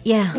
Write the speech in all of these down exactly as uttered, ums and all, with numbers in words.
Yeah.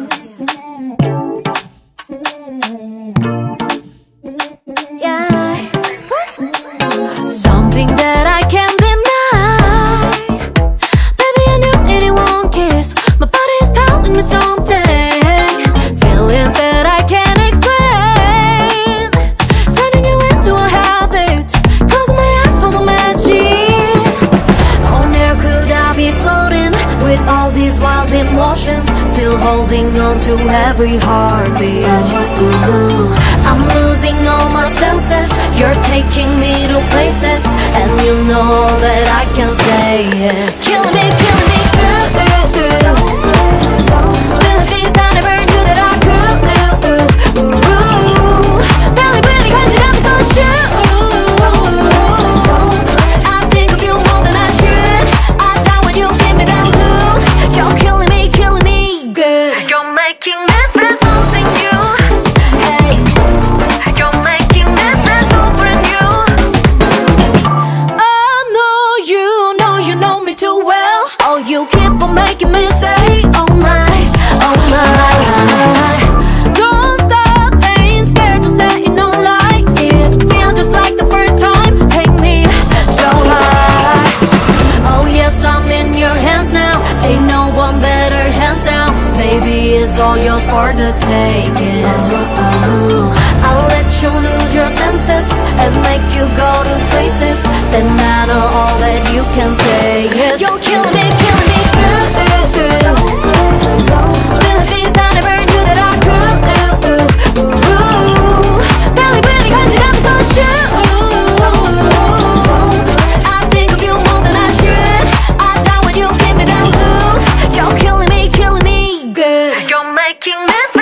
Yeah. Something that I can't deny. Baby, I knew anyone kiss. My body is telling me something. Feelings that I can't explain. Turning you into a habit. Close my eyes for the magic. Oh, never could I be floating with all these wild emotions, still holding on to every heartbeat. Ooh, I'm losing all my senses. You're taking me to places, and you know all that I can say is killing me, killing me. Ooh, ooh, ooh. Feeling things I never knew that I could. Ooh, ooh, ooh. Belly breathing 'cause you got me so sure. I think of you more than I should. I die when you give me that look. You're killing me, killing me good. You're making me feel something new. Hey, you're making me feel so brand new. I know you know you know me too well. Oh, you keep on making me say, oh my, oh my. Don't stop, ain't scared to say no lie. It feels just like the first time. Take me so high. Oh yes, I'm in your hands now. Ain't no one better, hands down. Baby, it's all yours for the taking. I'll let you lose your senses and make you go to places that matter. All that you can say is you're killing me, killing me. Ooh, ooh, ooh. Feeling things I never knew that I could. Ooh, ooh, ooh. Belly breathing 'cause you got me so sure. I think of you more than I should. I die when you give me that look. You're killing me, killing me good. You're making me